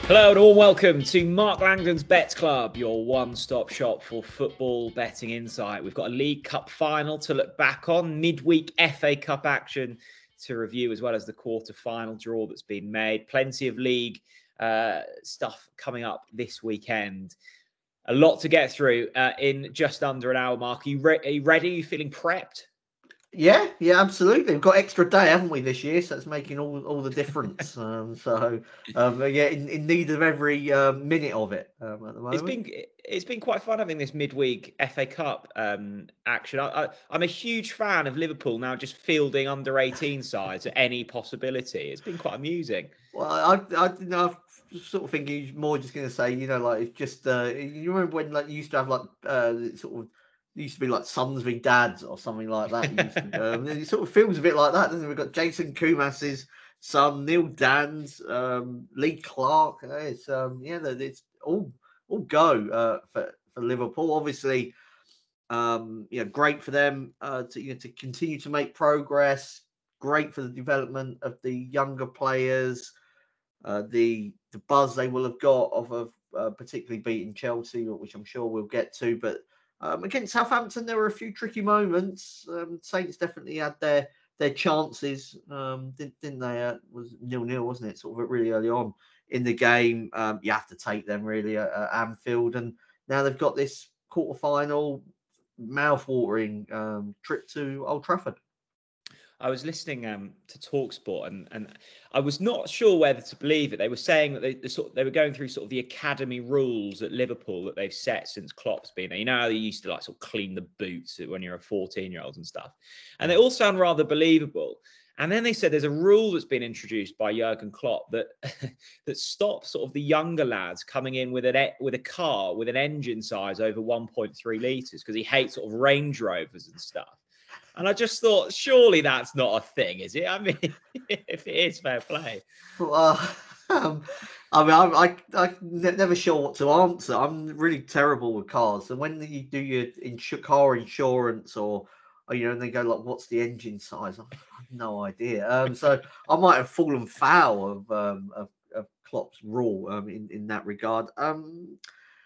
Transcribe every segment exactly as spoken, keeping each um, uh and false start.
Hello and all welcome to Mark Langdon's Bets Club, your one-stop shop for football betting insight. We've got a League Cup final to look back on, midweek F A Cup action to review, as well as the quarter-final draw that's been made. Plenty of league uh, stuff coming up this weekend. A lot to get through uh, in just under an hour, Mark. Are you, re- are you ready? Are you feeling prepped? Yeah, yeah, absolutely. We've got extra day, haven't we, this year? So it's making all, all the difference. um, so, um, yeah, in, in need of every uh, minute of it um, at the moment. It's been it's been quite fun having this midweek F A Cup um, action. I, I, I'm a huge fan of Liverpool now, just fielding under eighteen sides at any possibility. It's been quite amusing. Well, I, I, you know, I sort of think he's more just going to say, you know, like it's just. Uh, you remember when like you used to have like uh, sort of. It used to be like sons v dads or something like that. It, used to, um, it sort of feels a bit like that, doesn't it? We've got Jason Kumas's son, Neil Dan's, um, Lee Clark. Uh, It's um, yeah, it's all all go uh, for for Liverpool. Obviously, um, you know, great for them uh, to you know, to continue to make progress. Great for the development of the younger players. Uh, the the buzz they will have got of, of uh, particularly beating Chelsea, which I'm sure we'll get to, but. Um, against Southampton, there were a few tricky moments. Um, Saints definitely had their their chances, um, didn't, didn't they? Uh, was nil nil, wasn't it? Sort of really early on in the game. Um, you have to take them really at, at Anfield, and now they've got this quarter final, mouth-watering um, trip to Old Trafford. I was listening um, to TalkSport, and and I was not sure whether to believe it. They were saying that they they, sort of, they were going through sort of the academy rules at Liverpool that they've set since Klopp's been there. You know how they used to like sort of clean the boots when you're a fourteen-year-old and stuff, and they all sound rather believable. And then they said there's a rule that's been introduced by Jurgen Klopp that that stops sort of the younger lads coming in with an with a car with an engine size over one point three litres because he hates sort of Range Rovers and stuff. And I just thought, surely that's not a thing, is it? I mean, if it is, fair play. Well, um, I mean, I, I, I'm never sure what to answer. I'm really terrible with cars. And when you do your insu- car insurance or, or, you know, and they go like, what's the engine size? I have no idea. Um, so I might have fallen foul of, um, of, of Klopp's rule um, in, in that regard. Um,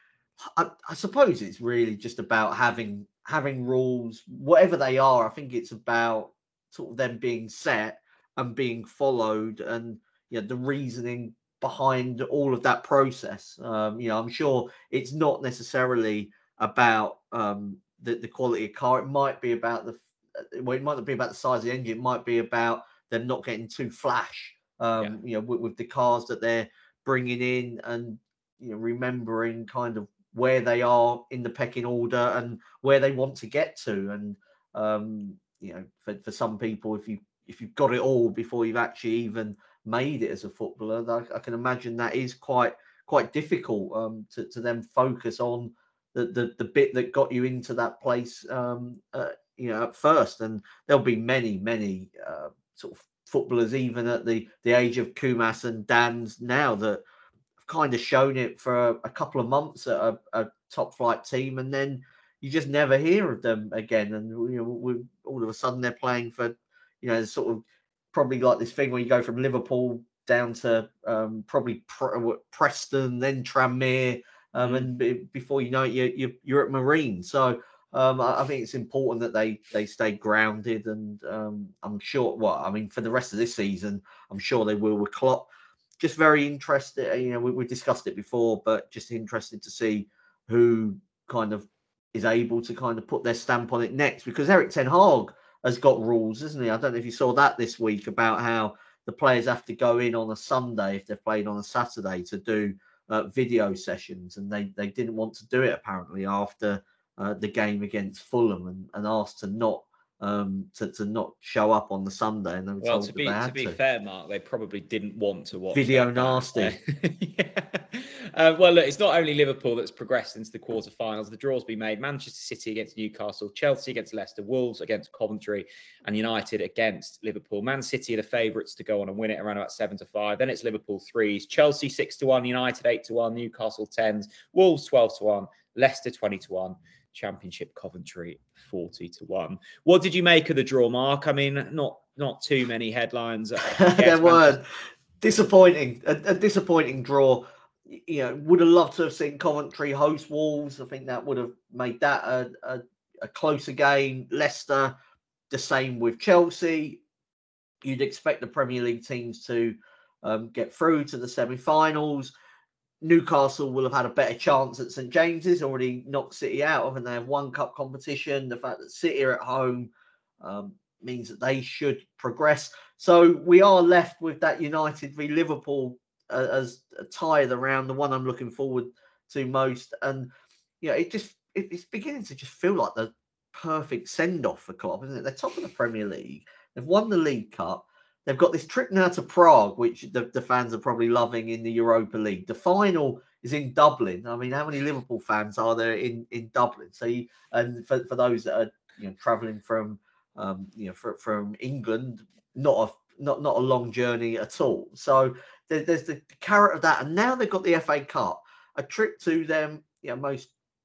I, I suppose it's really just about having having rules, whatever they are. I think it's about sort of them being set and being followed, and you know the reasoning behind all of that process. Um, you know, I'm sure it's not necessarily about um, the the quality of car. It might be about the well, it might not be about the size of the engine. It might be about them not getting too flash. Yeah. Um, you know, with, with the cars that they're bringing in, and you know, remembering kind of where they are in the pecking order and where they want to get to. And um, you know, for, for some people, if you if you've got it all before you've actually even made it as a footballer, I, I can imagine that is quite quite difficult um, to to then focus on the, the the bit that got you into that place. Um, uh, you know, at first, and there'll be many many uh, sort of footballers, even at the the age of Kumas and Dan's now, that kind of shown it for a, a couple of months at a, a top flight team, and then you just never hear of them again. And you know, we, all of a sudden they're playing for, you know, sort of probably like this thing where you go from Liverpool down to um, probably Pre- Preston, then Tranmere, um, mm. and b- before you know it, you, you, you're at Marine. So um, I, I think it's important that they they stay grounded, and um, I'm sure. Well, I mean, for the rest of this season, I'm sure they will with Klopp. Just very interested. You know, we, we discussed it before, but just interested to see who kind of is able to kind of put their stamp on it next, because Eric Ten Hag has got rules, isn't he? I don't know if you saw that this week about how the players have to go in on a Sunday if they're playing on a Saturday to do uh, video sessions, and they they didn't want to do it apparently after uh, the game against Fulham, and, and asked to not um, to, to not show up on the Sunday, and they were well, told to that they be had to be to. fair, Mark, they probably didn't want to watch Video that back. nasty. yeah. uh, well, look, it's not only Liverpool that's progressed into the quarterfinals. The draw's been made: Manchester City against Newcastle, Chelsea against Leicester, Wolves against Coventry, and United against Liverpool. Man City are the favourites to go on and win it around about seven to five. Then it's Liverpool threes, Chelsea six to one, United eight to one, Newcastle tens, Wolves twelve to one, Leicester twenty to one. Championship Coventry forty to one. What did you make of the draw, Mark? I mean, not not too many headlines. There were disappointing, a, a disappointing draw. you know, would have loved to have seen Coventry host Wolves. I think that would have made that a, a, a closer game. Leicester, the same with Chelsea. You'd expect the Premier League teams to um, get through to the semi-finals. Newcastle will have had a better chance at St James's, already knocked City out of, and they have one cup competition. The fact that City are at home um, means that they should progress. So we are left with that United v Liverpool uh, as a tie of the round, the one I'm looking forward to most. And you know, it just it, it's beginning to just feel like the perfect send-off for Klopp, isn't it? They're top of the Premier League. They've won the League Cup. They've got this trip now to Prague, which the, the fans are probably loving in the Europa League. The final is in Dublin. I mean, how many Liverpool fans are there in, in Dublin? So, you, and for, for those that are you know traveling from um, you know for, from England, not a not not a long journey at all. So there, there's the carrot of that, and now they've got the F A Cup, a trip to them, you know, most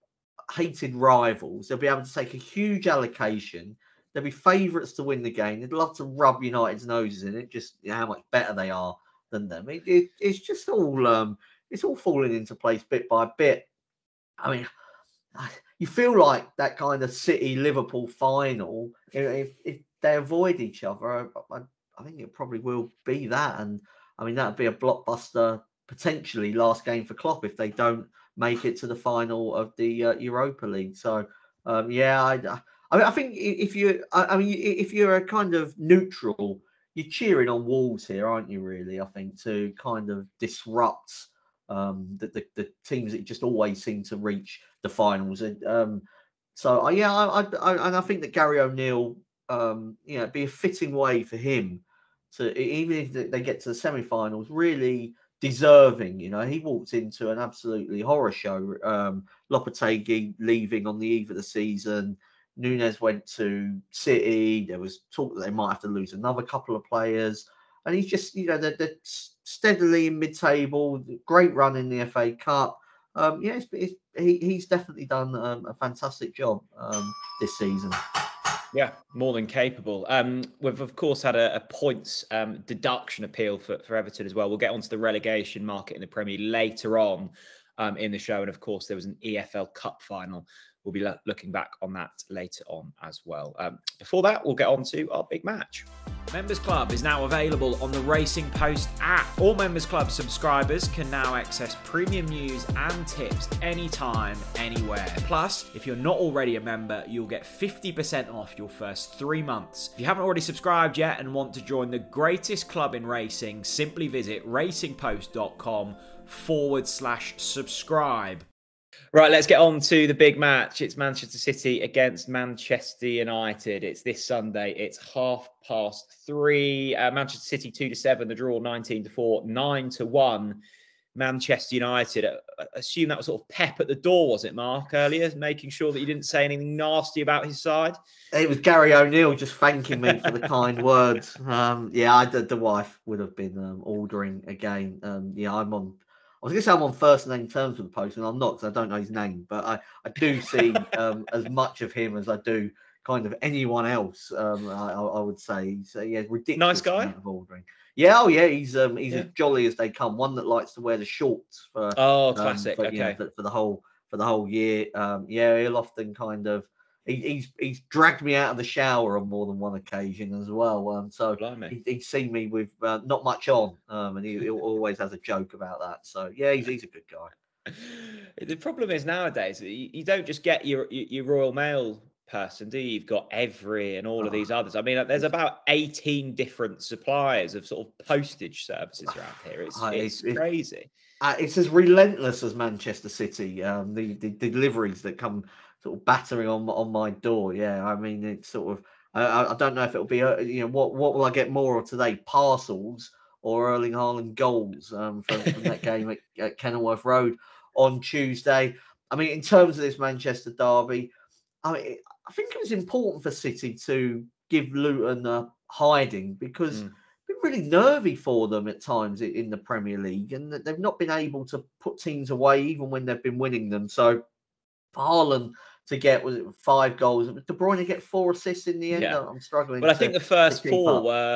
hated rivals. They'll be able to take a huge allocation. They'll be favourites to win the game. They'd love to rub United's noses in it, just you know, how much better they are than them. It, it, it's just all um, it's all falling into place bit by bit. I mean, you feel like that kind of City Liverpool final. If if they avoid each other, I, I think it probably will be that. And I mean, that'd be a blockbuster potentially last game for Klopp if they don't make it to the final of the uh, Europa League. So um, yeah, I. I, mean, I think if you, I mean, if you're a kind of neutral, you're cheering on Wolves here, aren't you? Really, I think to kind of disrupt um, the, the the teams that just always seem to reach the finals. And um, so, uh, yeah, I, I, I and I think that Gary O'Neill, um, you know, it'd be a fitting way for him to, even if they get to the semi-finals, really deserving. You know, he walked into an absolutely horror show. Um, Lopetegui leaving on the eve of the season. Nunes went to City. There was talk that they might have to lose another couple of players. And he's just, you know, they're, they're steadily in mid-table. Great run in the F A Cup. Um, yeah, it's, it's, he, he's definitely done um, a fantastic job um, this season. Yeah, more than capable. Um, we've, of course, had a, a points um, deduction appeal for, for Everton as well. We'll get onto the relegation market in the Premier later on um, in the show. And, of course, there was an E F L Cup final. We'll be lo- looking back on that later on as well. Um, before that, we'll get on to our big match. Members Club is now available on the Racing Post app. All Members Club subscribers can now access premium news and tips anytime, anywhere. Plus, if you're not already a member, you'll get fifty percent off your first three months. If you haven't already subscribed yet and want to join the greatest club in racing, simply visit racingpost.com forward slash subscribe. Right, let's get on to the big match. It's Manchester City against Manchester United. It's this Sunday. It's half past three. Uh, Manchester City two to seven. The draw nineteen to four, nine to one. Manchester United. I assume that was sort of Pep at the door, was it, Mark, earlier, making sure that you didn't say anything nasty about his side? It was Gary O'Neill just thanking me for the kind words. Um, yeah, I, the, the wife would have been um, ordering again. Um, yeah, I'm on. I was going to say I'm on first name terms with the postman. I'm not because I don't know his name, but I, I do see um, as much of him as I do kind of anyone else. Um, I, I would say. So yeah, ridiculous. Nice guy. Amount of ordering. Yeah, oh yeah, he's um, he's yeah. as jolly as they come. One that likes to wear the shorts for oh classic. Um, for, okay, you know, for, for the whole for the whole year. Um, yeah, he'll often kind of. He, he's he's dragged me out of the shower on more than one occasion as well. Um, so he, he's seen me with uh, not much on, um, and he, he always has a joke about that. So yeah, he's he's a good guy. The problem is nowadays you, you don't just get your, your your Royal Mail person, do you? You've got Every and all oh. of these others. I mean, there's about eighteen different suppliers of sort of postage services around here. It's uh, it's, it's crazy. Uh, it's as relentless as Manchester City. Um, the, the the deliveries that come. Sort of battering on on my door. Yeah, I mean, it's sort of. I, I don't know if it'll be. Uh, you know, what what will I get more of today? Parcels or Erling Haaland goals um, from, from that game at, at Kenilworth Road on Tuesday. I mean, in terms of this Manchester derby, I mean, I think it was important for City to give Luton a hiding because mm. it's been really nervy for them at times in the Premier League, and they've not been able to put teams away even when they've been winning them. So. Haaland to get was it five goals? De Bruyne get four assists in the end. Yeah. I'm struggling. Well, I to, think the first four up. were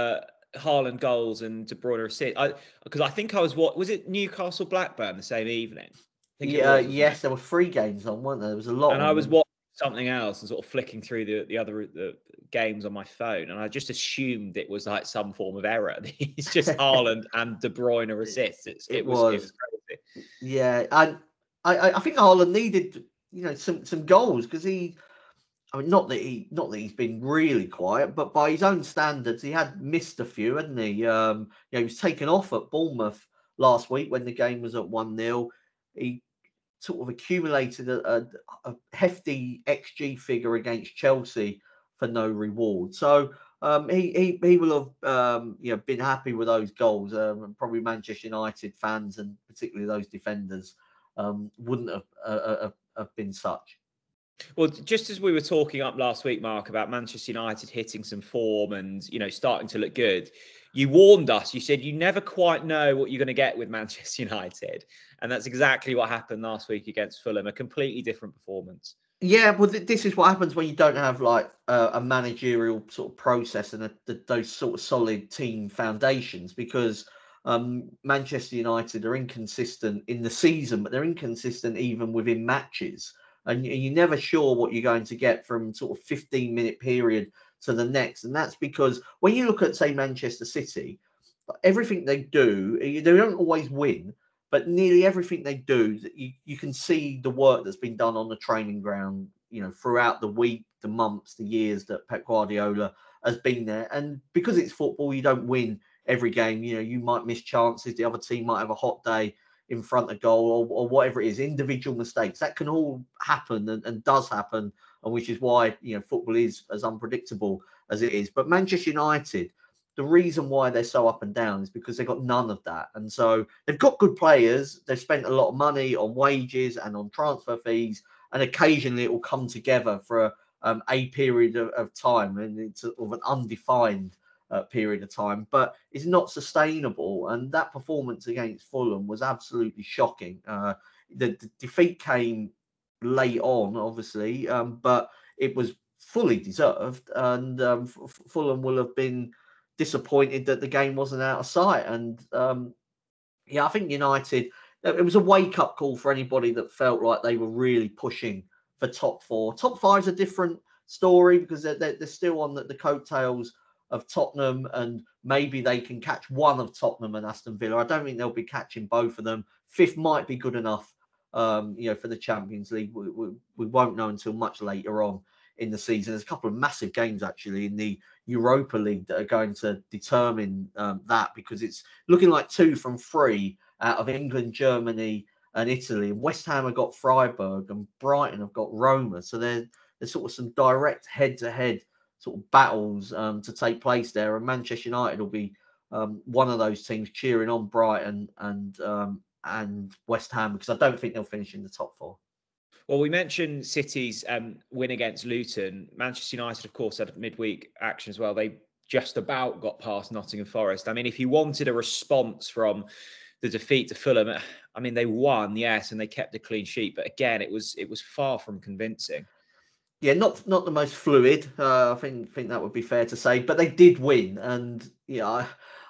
Haaland goals and De Bruyne assist. I because I think I was what was it Newcastle Blackburn the same evening. I think Yeah, it was, yes, it? there were three games on, weren't there? There was a lot. And on. I was watching something else and sort of flicking through the the other the games on my phone, and I just assumed it was like some form of error. It's just Haaland and De Bruyne assists. It's, it, it was, was it was crazy. Yeah, and I I think Haaland needed you know some some goals because he. I mean, not that he, not that he's been really quiet, but by his own standards, he had missed a few, hadn't he? Um, you know, he was taken off at Bournemouth last week when the game was at one nil. He sort of accumulated a, a, a hefty X G figure against Chelsea for no reward. So um, he, he he will have um, you know been happy with those goals. Um, probably Manchester United fans and particularly those defenders um, wouldn't have, uh, have have been such. Well, just as we were talking up last week, Mark, about Manchester United hitting some form and, you know, starting to look good, you warned us. You said you never quite know what you're going to get with Manchester United. And that's exactly what happened last week against Fulham, a completely different performance. Yeah, well, th- this is what happens when you don't have like uh, a managerial sort of process and a, the, those sort of solid team foundations because um, Manchester United are inconsistent in the season, but they're inconsistent even within matches. And you're never sure what you're going to get from sort of fifteen minute period to the next. And that's because when you look at, say, Manchester City, everything they do, they don't always win, but nearly everything they do, you, you can see the work that's been done on the training ground, you know, throughout the week, the months, the years that Pep Guardiola has been there. And because it's football, you don't win every game. You know, you might miss chances. The other team might have a hot day in front of goal or, or whatever it is, individual mistakes that can all happen and, and does happen, and which is why you know football is as unpredictable as it is. But Manchester United, the reason why they're so up and down is because they've got none of that, and so they've got good players. They've spent a lot of money on wages and on transfer fees, and occasionally it will come together for a, um, a period of, of time, and it's sort of an undefined Uh, period of time, but it's not sustainable. And that performance against Fulham was absolutely shocking. Uh, the, the defeat came late on, obviously, um, but it was fully deserved. And um, F- Fulham will have been disappointed that the game wasn't out of sight. And um, yeah, I think United, it was a wake-up call for anybody that felt like they were really pushing for top four. Top five's a different story because they're, they're, they're still on the, the coattails of Tottenham, and maybe they can catch one of Tottenham and Aston Villa. I don't think they'll be catching both of them. Fifth might be good enough, um, you know, for the Champions League. We, we, we won't know until much later on in the season. There's a couple of massive games actually in the Europa League that are going to determine um, that because it's looking like two from three out of England, Germany, and Italy. West Ham have got Freiburg, and Brighton have got Roma. So there's there's sort of some direct head-to-head sort of battles um, to take place there, and Manchester United will be um, one of those teams cheering on Brighton and um, and West Ham because I don't think they'll finish in the top four. Well, we mentioned City's um, win against Luton. Manchester United, of course, had midweek action as well. They just about got past Nottingham Forest. I mean, if you wanted a response from the defeat to Fulham, I mean, they won, yes, and they kept a clean sheet, but again, it was it was far from convincing. Yeah, not not the most fluid. Uh, I think think that would be fair to say, but they did win, and yeah,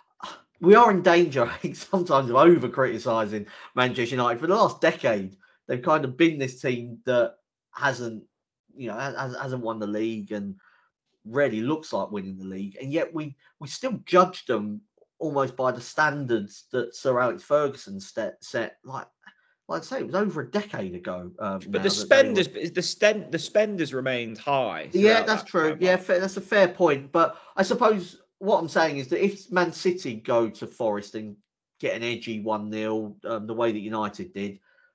we are in danger, I think, sometimes of over criticising Manchester United. For the last decade, they've kind of been this team that hasn't, you know, has, hasn't won the league and rarely looks like winning the league, and yet we we still judge them almost by the standards that Sir Alex Ferguson set. set like. Like I say, it was over a decade ago. Um, but the spenders, were... the sten- the spenders remained high. Yeah, that's that true. Yeah, fair, that's a fair point. But I suppose what I'm saying is that if Man City go to Forest and get an edgy one nil, um, the way that United did,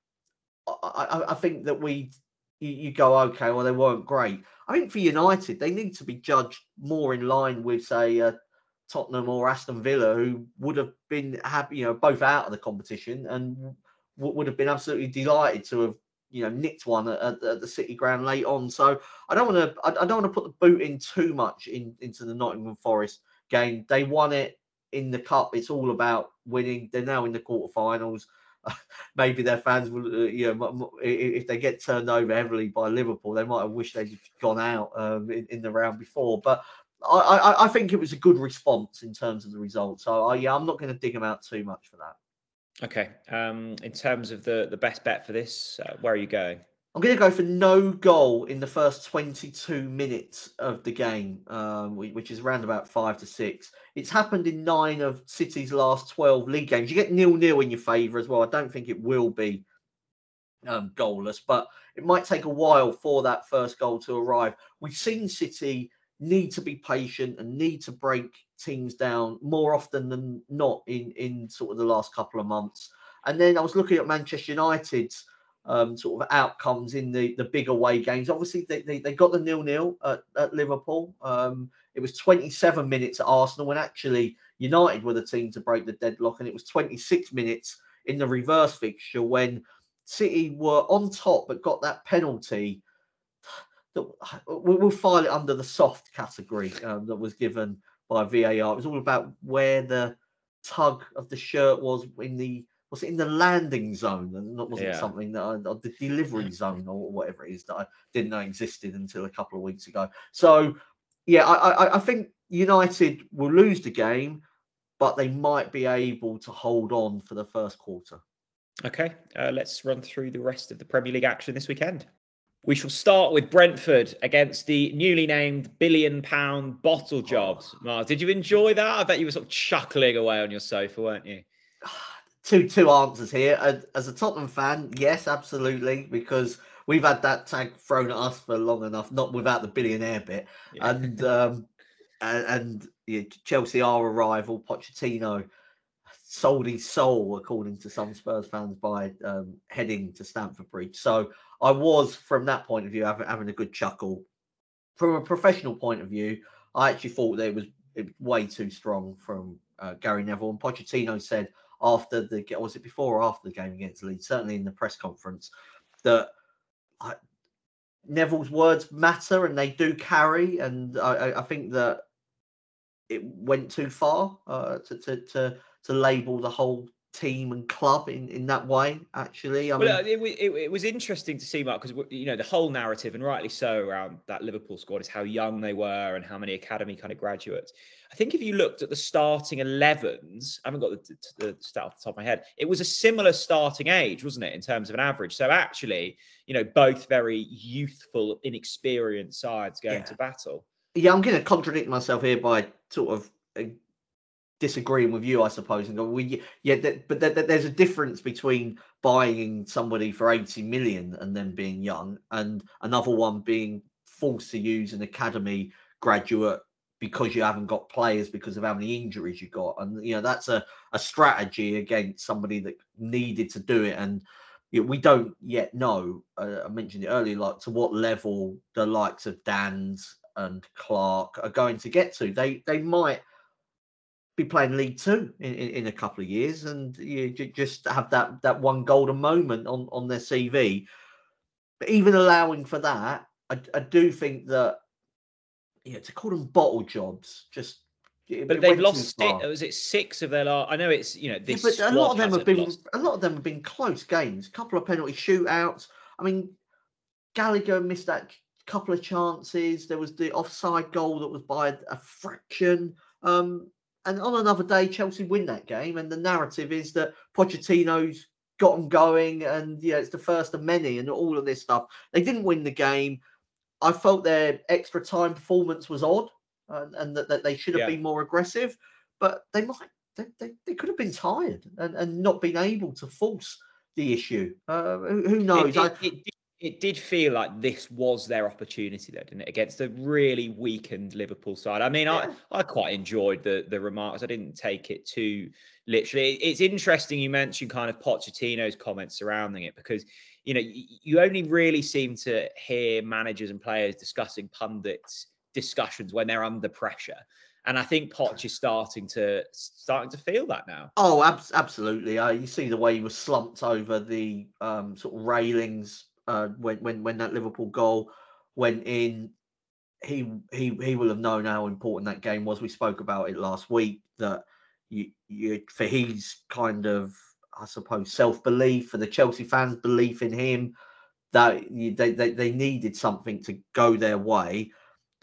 I, I, I think that we, you, you go, okay, well, they weren't great. I think for United, they need to be judged more in line with, say, uh, Tottenham or Aston Villa, who would have been happy, you know, both out of the competition and would have been absolutely delighted to have, you know, nicked one at, at the City ground late on. So I don't want to, I, I don't want to put the boot in too much in, into the Nottingham Forest game. They won it in the cup. It's all about winning. They're now in the quarterfinals. Maybe their fans will, uh, you know, if they get turned over heavily by Liverpool, they might have wished they'd gone out um, in, in the round before. But I, I, I think it was a good response in terms of the result. So, I, yeah, I'm not going to dig them out too much for that. Okay. Um, in terms of the, the best bet for this, uh, where are you going? I'm going to go for no goal in the first twenty-two minutes of the game, um, which is around about five to six. It's happened in nine of City's last twelve league games. You get nil-nil in your favour as well. I don't think it will be um, goalless, but it might take a while for that first goal to arrive. We've seen City need to be patient and need to break teams down more often than not in, in sort of the last couple of months. And then I was looking at Manchester United's Um, sort of outcomes in the, the big away games. Obviously, they, they, they got the nil-nil at, at Liverpool. Um, it was twenty-seven minutes at Arsenal when actually United were the team to break the deadlock. And it was twenty-six minutes in the reverse fixture when City were on top but got that penalty. That we'll file it under the soft category um, that was given by V A R. It was all about where the tug of the shirt was in the Was it in the landing zone? And that wasn't yeah. something that I, or the delivery zone or whatever it is that I didn't know existed until a couple of weeks ago. So, yeah, I, I, I think United will lose the game, but they might be able to hold on for the first quarter. Okay, uh, let's run through the rest of the Premier League action this weekend. We shall start with Brentford against the newly named billion pound bottle jobs. Oh. Mars, did you enjoy that? I bet you were sort of chuckling away on your sofa, weren't you? Two two answers here. As a Tottenham fan, yes, absolutely, because we've had that tag thrown at us for long enough, not without the billionaire bit. Yeah. And um, and, and yeah, Chelsea are a rival. Pochettino sold his soul, according to some Spurs fans, by um, heading to Stamford Bridge. So I was, from that point of view, having, having a good chuckle. From a professional point of view, I actually thought that it was, it was way too strong from uh, Gary Neville. And Pochettino said, after the was it before or after the game against Leeds, certainly in the press conference, that I, Neville's words matter and they do carry, and I, I think that it went too far uh, to, to to to label the whole team and club in, in that way. Actually, I well, mean, it, it, it was interesting to see, Mark, because you know the whole narrative, and rightly so, around that Liverpool squad is how young they were and how many academy kind of graduates. I think if you looked at the starting elevens, I haven't got the, the stat off the top of my head, it was a similar starting age, wasn't it, in terms of an average? So actually, you know, both very youthful, inexperienced sides going yeah. to battle. Yeah, I'm going to contradict myself here by sort of uh, disagreeing with you, I suppose, and go, well, yeah, that, but that, that there's a difference between buying somebody for eighty million and then being young, and another one being forced to use an academy graduate because you haven't got players because of how many injuries you got. And, you know, that's a, a strategy against somebody that needed to do it. And you know, we don't yet know, uh, I mentioned it earlier, like to what level the likes of Dan's and Clark are going to get to. They they might be playing League Two in, in, in a couple of years and you know, just have that, that one golden moment on, on their C V. But even allowing for that, I, I do think that, yeah, to call them bottle jobs, just. But they've lost it. Was it six of their last? I know it's you know this. Yeah, but a lot of them have been lost. a lot of them have been close games. A couple of penalty shootouts. I mean, Gallagher missed that couple of chances. There was the offside goal that was by a fraction. Um, and on another day, Chelsea win that game. And the narrative is that Pochettino's got them going, and yeah, it's the first of many, and all of this stuff. They didn't win the game. I felt their extra time performance was odd, uh, and that, that they should have yeah. been more aggressive. But they might, they, they, they could have been tired and, and not been able to force the issue. Uh, who, who knows? It, it, I, it, it did feel like this was their opportunity, though, didn't it? Against a really weakened Liverpool side. I mean, yeah. I, I quite enjoyed the the remarks. I didn't take it too literally. It's interesting you mentioned kind of Pochettino's comments surrounding it because. You know, you only really seem to hear managers and players discussing pundits' discussions when they're under pressure, and I think Poch is starting to starting to feel that now. Oh, ab- absolutely! Uh, you see the way he was slumped over the um, sort of railings uh, when when when that Liverpool goal went in. He he he will have known how important that game was. We spoke about it last week. That you you for his kind of. I suppose, self-belief for the Chelsea fans' belief in him, that they, they, they needed something to go their way.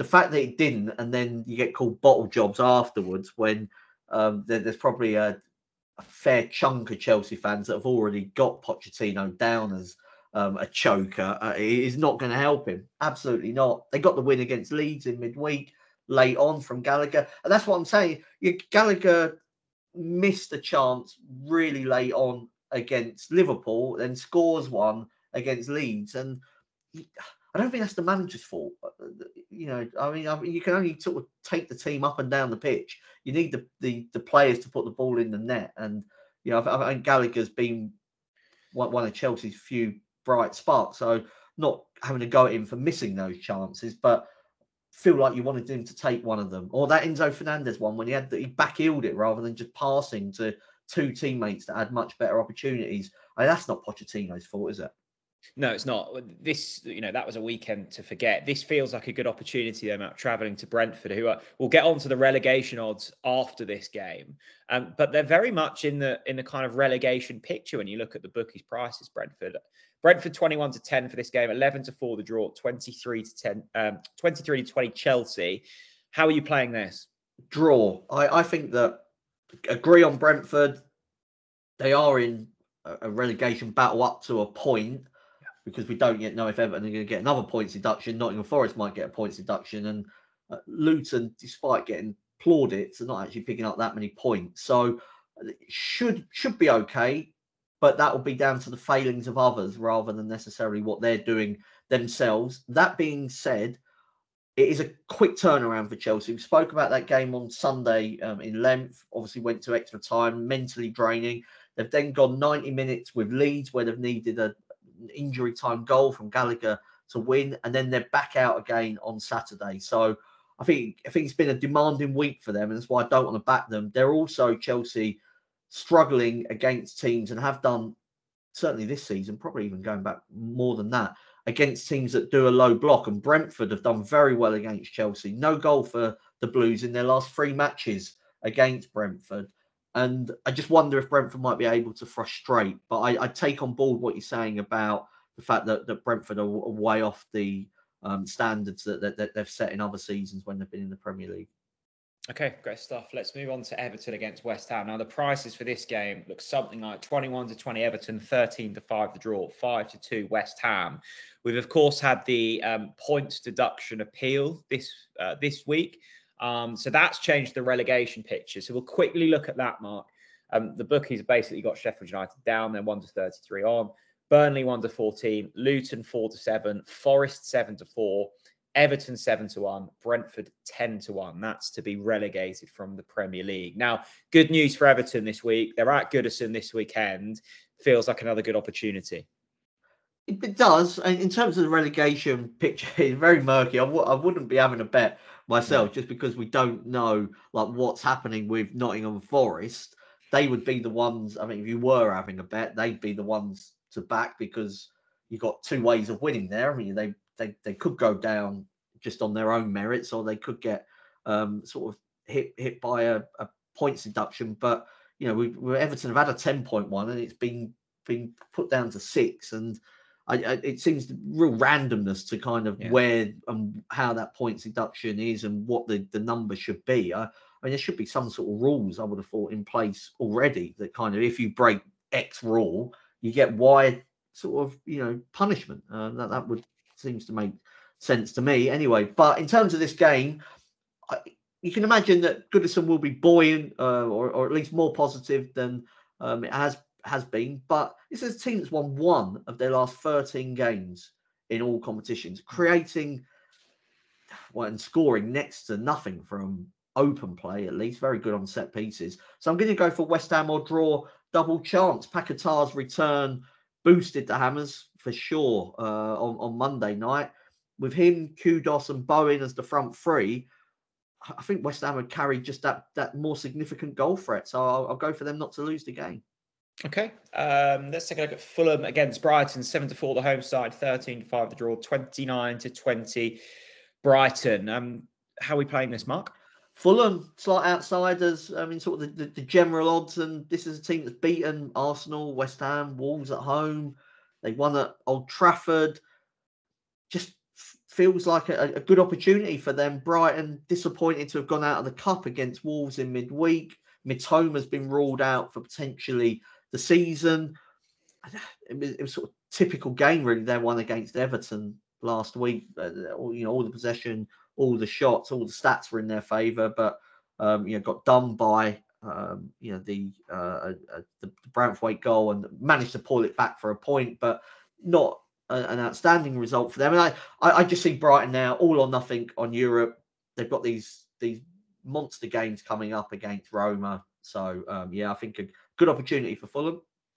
the fact that it didn't, and then you get called bottle jobs afterwards when um, there, there's probably a, a fair chunk of Chelsea fans that have already got Pochettino down as um, a choker, uh, it is not going to help him. Absolutely not. They got the win against Leeds in midweek, late on from Gallagher. And that's what I'm saying. You, Gallagher missed a chance really late on against Liverpool, then scores one against Leeds. And he, I don't think that's the manager's fault. You know, I mean, I mean, you can only sort of take the team up and down the pitch. You need the the, the players to put the ball in the net. And, you know, I, I think Gallagher's been one, one of Chelsea's few bright sparks. So not having to go at him for missing those chances, but feel like you wanted him to take one of them. Or that Enzo Fernandez one when he had the, he back-heeled it rather than just passing to two teammates that had much better opportunities. I mean, that's not Pochettino's fault, is it? No, it's not. This, you know, that was a weekend to forget. This feels like a good opportunity, though, Matt, travelling to Brentford, who are, we'll get on to the relegation odds after this game. Um, but they're very much in the in the kind of relegation picture when you look at the bookies' prices, Brentford. Brentford twenty-one to ten for this game, eleven to four the draw, twenty-three to ten, um, twenty-three to twenty Chelsea. How are you playing this? Draw. I, I think that, agree on Brentford. They are in a relegation battle up to a point, because we don't yet know if Everton are going to get another points deduction. Nottingham Forest might get a points deduction, and uh, Luton, despite getting plaudits, are not actually picking up that many points. So it should should be okay, but that will be down to the failings of others rather than necessarily what they're doing themselves. That being said, it is a quick turnaround for Chelsea. We spoke about that game on Sunday um, in length. Obviously went to extra time, mentally draining. They've then gone ninety minutes with Leeds, where they've needed a injury time goal from Gallagher to win, and then they're back out again on Saturday. So I think I think it's been a demanding week for them, and that's why I don't want to back them. They're also, Chelsea, struggling against teams, and have done certainly this season, probably even going back more than that, against teams that do a low block. And Brentford have done very well against Chelsea. No goal for the Blues in their last three matches against Brentford. And I just wonder if Brentford might be able to frustrate. But I, I take on board what you're saying about the fact that, that Brentford are way off the um, standards that, that, that they've set in other seasons when they've been in the Premier League. Okay, great stuff. Let's move on to Everton against West Ham. Now, the prices for this game look something like twenty-one to twenty Everton, thirteen to five the draw, five to two West Ham. We've, of course, had the um, points deduction appeal this uh, this week. Um, so that's changed the relegation picture. So we'll quickly look at that, Mark. Um, the bookies basically got Sheffield United down, then one to thirty-three on. Burnley one to fourteen, Luton four to seven, Forest seven to four, Everton seven to one, Brentford ten to one. That's to be relegated from the Premier League. Now, good news for Everton this week. They're at Goodison this weekend. Feels like another good opportunity. It does. In terms of the relegation picture, it's very murky. I w- I wouldn't be having a bet myself, yeah, just because we don't know like what's happening with Nottingham Forest. They would be the ones, I mean, if you were having a bet, they'd be the ones to back, because you've got two ways of winning there. I mean, they they, they could go down just on their own merits, or they could get um, sort of hit hit by a, a points deduction. But, you know, we, we Everton have had a ten point one, and it's been, been put down to six. And I, I, it seems real randomness to kind of yeah. where and how that points deduction is and what the, the number should be. I, I mean, there should be some sort of rules, I would have thought, in place already that kind of, if you break X rule, you get Y sort of, you know, punishment. Uh, that, that would seems to make sense to me anyway. But in terms of this game, I, you can imagine that Goodison will be buoyant uh, or, or at least more positive than um, it has has been, but this is a team that's won one of their last thirteen games in all competitions, creating well, and scoring next to nothing from open play, at least. Very good on set pieces. So I'm going to go for West Ham or draw, double chance. Paquetá's return boosted the Hammers for sure uh, on, on Monday night. With him, Kudos and Bowen as the front three, I think West Ham would carry just that, that more significant goal threat. So I'll, I'll go for them not to lose the game. Okay, um, let's take a look at Fulham against Brighton. seven to four the home side, thirteen to five the draw, twenty-nine to twenty Brighton. Um, how are we playing this, Mark? Fulham, slight outsiders. I mean, sort of the, the, the general odds. And this is a team that's beaten Arsenal, West Ham, Wolves at home. They won at Old Trafford. Just feels like a, a good opportunity for them. Brighton disappointed to have gone out of the cup against Wolves in midweek. Mitoma's been ruled out for potentially the season. It was, it was sort of typical game, really. Their one against Everton last week. Uh, you know, all the possession, all the shots, all the stats were in their favour, but um, you know, got done by um, you know the, uh, uh, the the Branthwaite goal and managed to pull it back for a point, but not an outstanding result for them. And I, I, I just see Brighton now all or nothing on Europe. They've got these these monster games coming up against Roma. So, um, yeah, I think a good opportunity for Fulham.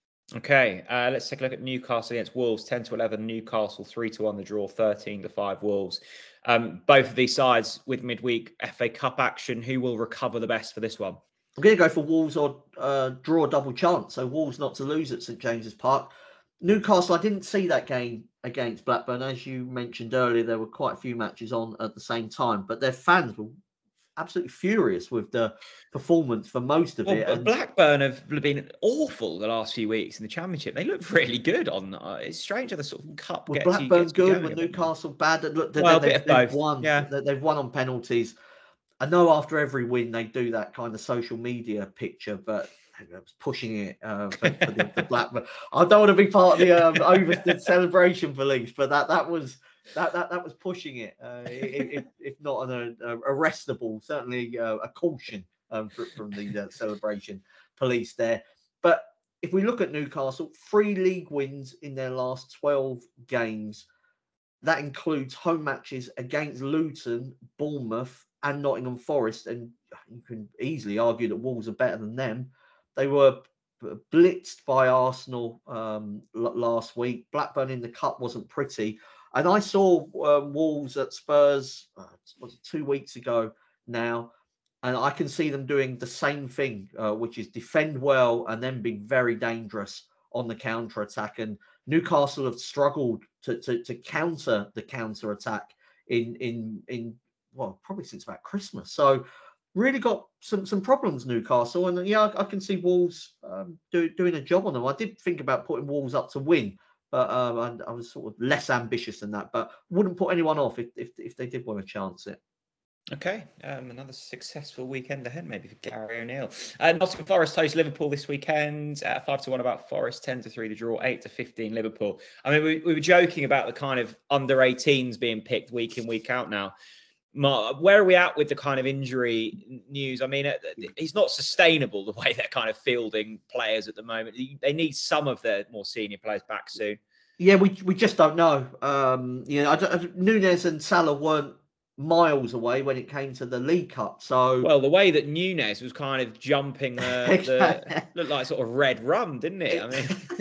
Okay, uh, let's take a look at Newcastle against Wolves. ten to eleven, Newcastle, three to one the draw, thirteen to five Wolves. Um, both of these sides with midweek F A Cup action. Who will recover the best for this one? I'm going to go for Wolves or uh, draw double chance. So Wolves not to lose at St James's Park. Newcastle, I didn't see that game against Blackburn. As you mentioned earlier, there were quite a few matches on at the same time, but their fans were absolutely furious with the performance for most of well, it. And Blackburn have been awful the last few weeks in the Championship. They look really good on. Uh, it's strange how the sort of cup with gets Blackburn you, gets good, with Newcastle bad. Look, they, well, they, a bit they've, of they've both. won. Yeah, they've won on penalties. I know after every win they do that kind of social media picture, but I was pushing it uh, for, for the, the Blackburn. I don't want to be part of the um, over the celebration police, but that that was that that that was pushing it. Uh, if, if not an uh, arrestable, certainly uh, a caution um, from, from the uh, celebration police there. But if we look at Newcastle, three league wins in their last twelve games. That includes home matches against Luton, Bournemouth, and Nottingham Forest, and you can easily argue that Wolves are better than them. They were blitzed by Arsenal um, last week. Blackburn in the cup wasn't pretty, and I saw uh, Wolves at Spurs uh, was it two weeks ago now, and I can see them doing the same thing, uh, which is defend well and then be very dangerous on the counter attack. And Newcastle have struggled to to, to counter the counter attack in in in. well, probably since about Christmas. So really got some some problems, Newcastle. And yeah, I, I can see Wolves um, do, doing a job on them. I did think about putting Wolves up to win, but um, I, I was sort of less ambitious than that. But wouldn't put anyone off if if, if they did want to chance it. Okay, um, another successful weekend ahead, maybe for Gary O'Neill. Uh, Nottingham Forest host Liverpool this weekend. Uh, five to one about Forest, ten to three to draw, eight to fifteen Liverpool. I mean, we, we were joking about the kind of under eighteens being picked week in, week out now. Mark, where are we at with the kind of injury news? I mean, it's not sustainable the way they're kind of fielding players at the moment. They need some of their more senior players back soon. Yeah, we we just don't know. Um, you know, I don't, Nunez and Salah weren't miles away when it came to the League Cup. So, well, the way that Nunez was kind of jumping the, the looked like sort of red rum, didn't it? I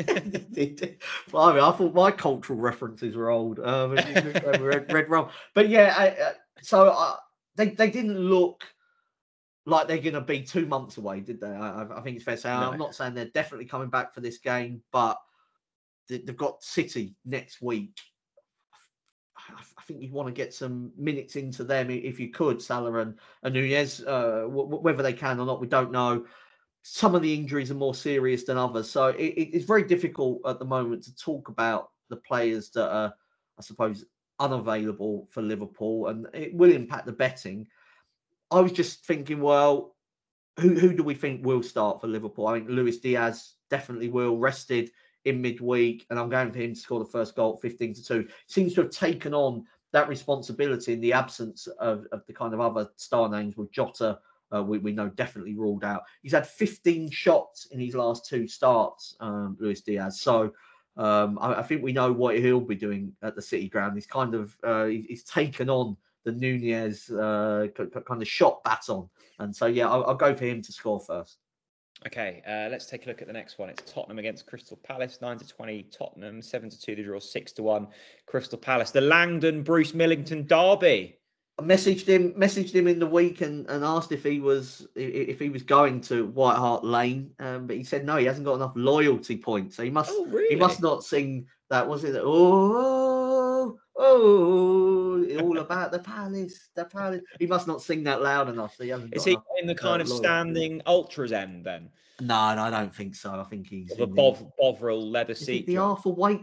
mean, well, I mean, I thought my cultural references were old. Um, red, red rum, but yeah. I, I, So uh, they they didn't look like they're going to be two months away, did they? I, I think it's fair to say. No. I'm not saying they're definitely coming back for this game, but they've got City next week. I think you want to get some minutes into them if you could, Salah and, and Nunez. Uh, whether they can or not, we don't know. Some of the injuries are more serious than others, so it, it's very difficult at the moment to talk about the players that are, I suppose, unavailable for Liverpool, and it will impact the betting. I was just thinking, well, who who do we think will start for Liverpool? I think Luis Diaz definitely will, rested in midweek, and I'm going for him to score the first goal at fifteen to two. Seems to have taken on that responsibility in the absence of, of the kind of other star names with Jota. Uh, we, we know definitely ruled out. He's had fifteen shots in his last two starts, um, Luis Diaz. So Um, I, I think we know what he'll be doing at the City ground. He's kind of uh, he, he's taken on the Nunez uh, kind of shot baton, and so yeah, I'll, I'll go for him to score first. Okay, uh, let's take a look at the next one. It's Tottenham against Crystal Palace, nine to twenty. Tottenham, seven to two. The draw, six to one. Crystal Palace, the Langdon Bruce Millington derby. I messaged him, messaged him in the week, and, and asked if he was if he was going to White Hart Lane, um, but he said no, he hasn't got enough loyalty points, so he must oh, really? he must not sing that. Was it? Oh, oh, all about the Palace, the Palace. He must not sing that loud enough. So he hasn't. Is got he enough, in the kind uh, of loyalty. standing ultras end then? No, no, I don't think so. I think he's the Bov Bovril leather seat. The Arthur Waite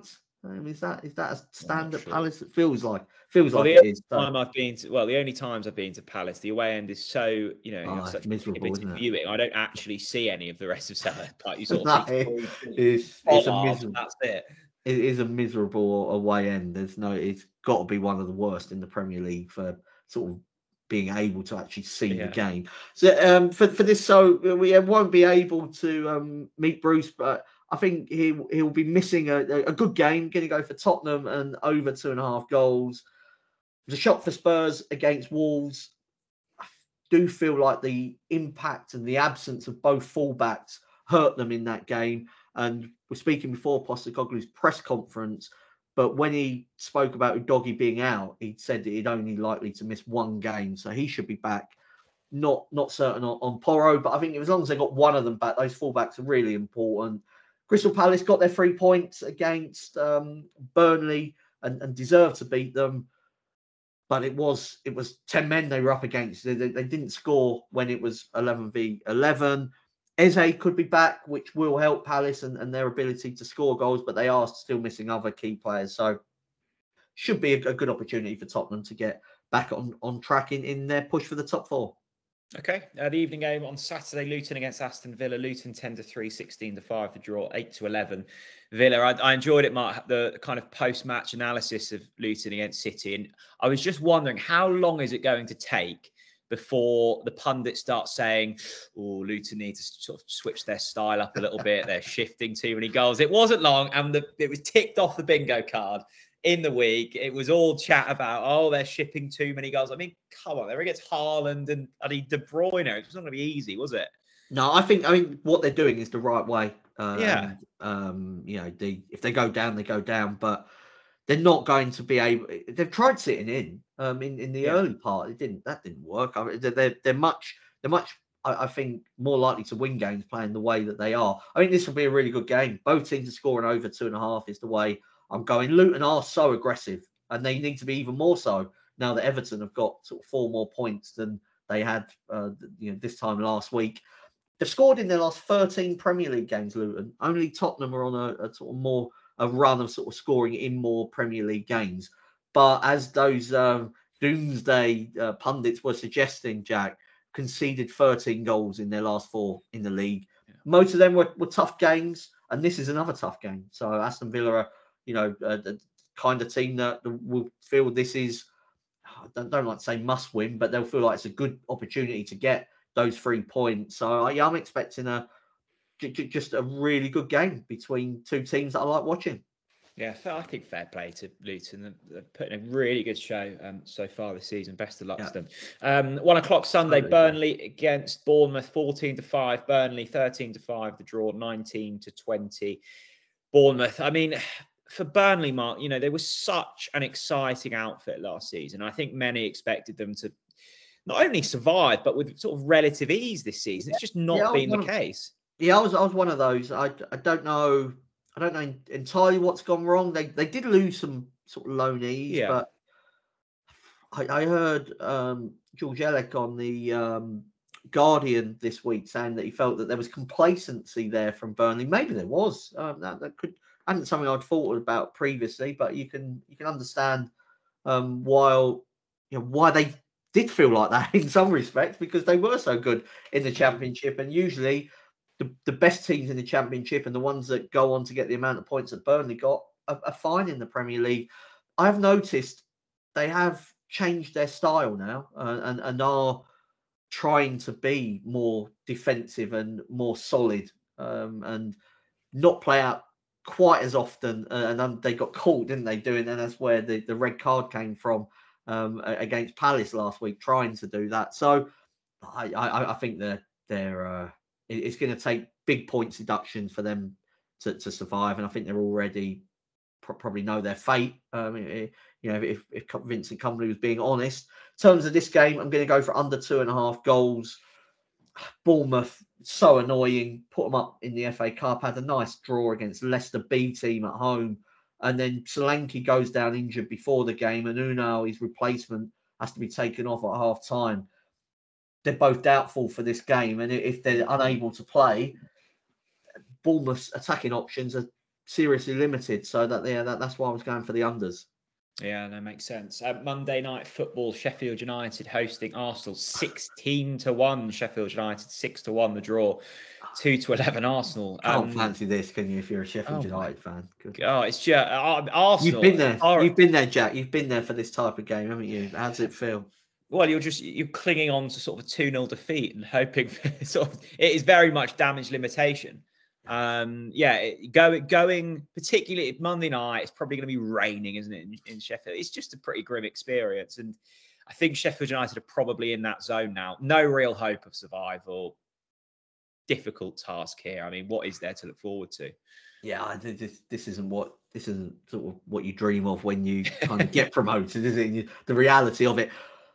Um, is that is that a I'm stand not at sure. Palace? It feels like feels Well, like the it is. So, only time I've been to, well, the only times I've been to Palace, the away end is so, you know, you oh, have it's such miserable, prohibited isn't it? viewing. I don't actually see any of the rest of Selhurst Park. You sort of No, see it- three it's it's a bollards, miserable. that's it. It is a miserable away end. There's no. It's got to be one of the worst in the Premier League for sort of being able to actually see Yeah. the game. So um, for for this, so we won't be able to um, meet Bruce, but I think he he'll be missing a, a good game. Going to go for Tottenham and over two and a half goals. It was a shock for Spurs against Wolves. I do feel like the impact and the absence of both fullbacks hurt them in that game. And we're speaking before Postecoglou's press conference, but when he spoke about Udogie being out, he said that he'd only likely to miss one game, so he should be back. Not not certain on, on Porro, but I think as long as they got one of them back, those fullbacks are really important. Crystal Palace got their three points against um, Burnley and, and deserved to beat them. But it was it was ten men they were up against. They, they, they didn't score when it was eleven v eleven. Eze could be back, which will help Palace and, and their ability to score goals, but they are still missing other key players. So should be a, a good opportunity for Tottenham to get back on, on track in, in their push for the top four. Okay, uh, the evening game on Saturday, Luton against Aston Villa. Luton ten to three, sixteen to five, the draw, eight to eleven. Villa, I, I enjoyed it, Mark, the kind of post-match analysis of Luton against City. And I was just wondering, how long is it going to take before the pundits start saying, oh, Luton need to sort of switch their style up a little bit. They're shifting too many goals. It wasn't long, and the, it was ticked off the bingo card in the week. It was all chat about, oh, they're shipping too many goals. I mean, come on, they're against Haaland and I mean, De Bruyne. It was not going to be easy, was it? No, I think I mean what they're doing is the right way. Uh, Yeah. And, um, you know, the if they go down, they go down, but they're not going to be able. They've tried sitting in um, in in the Yeah. early part. It didn't. That didn't work. I mean, they're they're much they're much. I, I think more likely to win games playing the way that they are. I think this will be a really good game. Both teams are scoring over two and a half. Is the way I'm going. Luton are so aggressive, and they need to be even more so now that Everton have got sort of four more points than they had uh, you know this time last week. They've scored in their last thirteen Premier League games, Luton. Only Tottenham are on a, a sort of more a run of sort of scoring in more Premier League games. But as those um, doomsday uh, pundits were suggesting, Jack, conceded thirteen goals in their last four in the league. Yeah. Most of them were, were tough games, and this is another tough game. So Aston Villa are, you know, uh, the kind of team that will feel this is, I don't, don't like to say must win, but they'll feel like it's a good opportunity to get those three points. So yeah, I'm expecting a just a really good game between two teams that I like watching. Yeah, I think fair play to Luton. They're putting a really good show um, so far this season. Best of luck yeah. to them. Um, one o'clock Sunday, totally. Burnley against Bournemouth, fourteen to five. Burnley, thirteen to five. The draw, nineteen to twenty. Bournemouth. I mean, for Burnley, Mark, you know, they were such an exciting outfit last season. I think many expected them to not only survive, but with sort of relative ease this season. It's just not yeah, been the of, case. Yeah, I was I was one of those. I, I don't know. I don't know entirely what's gone wrong. They they did lose some sort of loanees, yeah. but I, I heard um, George Elek on the um, Guardian this week saying that he felt that there was complacency there from Burnley. Maybe there was. Um, that, that could hadn't something I'd thought about previously, but you can you can understand um, while you know why they did feel like that in some respects because they were so good in the Championship, and usually. The, the best teams in the Championship and the ones that go on to get the amount of points that Burnley got are, are fine in the Premier League. I've noticed they have changed their style now uh, and, and are trying to be more defensive and more solid um, and not play out quite as often. Uh, and they got caught, didn't they, doing and that's where the, the red card came from um, against Palace last week, trying to do that. So I, I, I think they're, they're uh, it's going to take big points deductions for them to, to survive, and I think they're already pro- probably know their fate. Um, you know, if, if Vincent Kompany was being honest, in terms of this game, I'm going to go for under two and a half goals. Bournemouth, so annoying. Put them up in the F A Cup. Had a nice draw against Leicester B team at home, and then Solanke goes down injured before the game, and Unai, his replacement, has to be taken off at half time. They're both doubtful for this game, and if they're unable to play, Bournemouth's attacking options are seriously limited. So that yeah, that, that's why I was going for the unders. Yeah, that makes sense. Uh, Monday Night Football, Sheffield United hosting Arsenal, sixteen to one. Sheffield United, six to one. The draw, two to eleven. Arsenal. Can't Um, fancy this, can you? If you're a Sheffield oh United fan, Good. Oh, it's just uh, Arsenal. You've been there. Are, You've been there, Jack. You've been there for this type of game, haven't you? How does it feel? Well, you're just you're clinging on to sort of a two nil defeat and hoping for sort of it is very much damage limitation. Um, yeah, it, go, going particularly Monday night, it's probably going to be raining, isn't it, in, in Sheffield? It's just a pretty grim experience, and I think Sheffield United are probably in that zone now. No real hope of survival. Difficult task here. I mean, what is there to look forward to? Yeah, I think this this isn't what this isn't sort of what you dream of when you kind of get promoted, is it? The reality of it.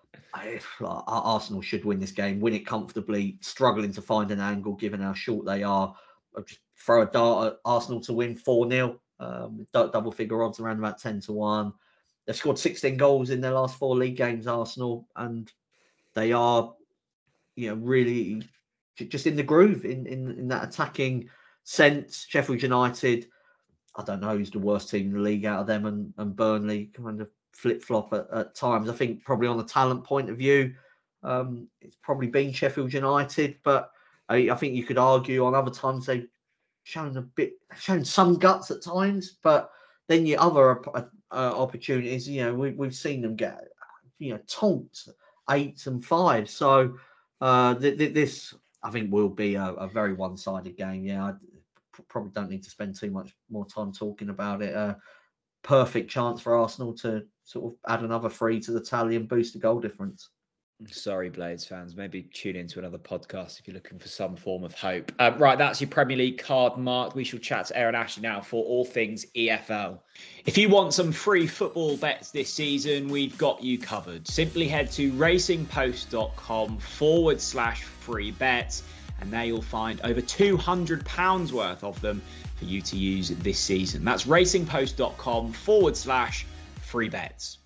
I, Arsenal should win this game, win it comfortably. Struggling to find an angle, given how short they are. I'll just throw a dart at Arsenal to win four nil. Um, double figure odds around about ten to one. They've scored sixteen goals in their last four league games, Arsenal, and they are, you know, really just in the groove in, in, in that attacking sense. Sheffield United, I don't know who's the worst team in the league out of them and, and Burnley, kind of flip-flop at, at times. I think probably on the talent point of view, um, it's probably been Sheffield United, but I, I think you could argue on other times they've shown a bit, shown some guts at times, but then your other uh, opportunities, you know, we, we've seen them get, you know, tonked eight and five. So uh, th- th- this, I think, will be a, a very one-sided game. Yeah, I probably don't need to spend too much more time talking about it. Uh, perfect chance for Arsenal to sort of add another three to the tally and boost the goal difference. Sorry, Blades fans. Maybe tune into another podcast if you're looking for some form of hope. Um, right, that's your Premier League card marked. We shall chat to Aaron Ashley now for all things E F L. If you want some free football bets this season, we've got you covered. Simply head to racingpost.com forward slash free bets, and there you'll find over two hundred pounds worth of them for you to use this season. That's racingpost.com forward slash free bets.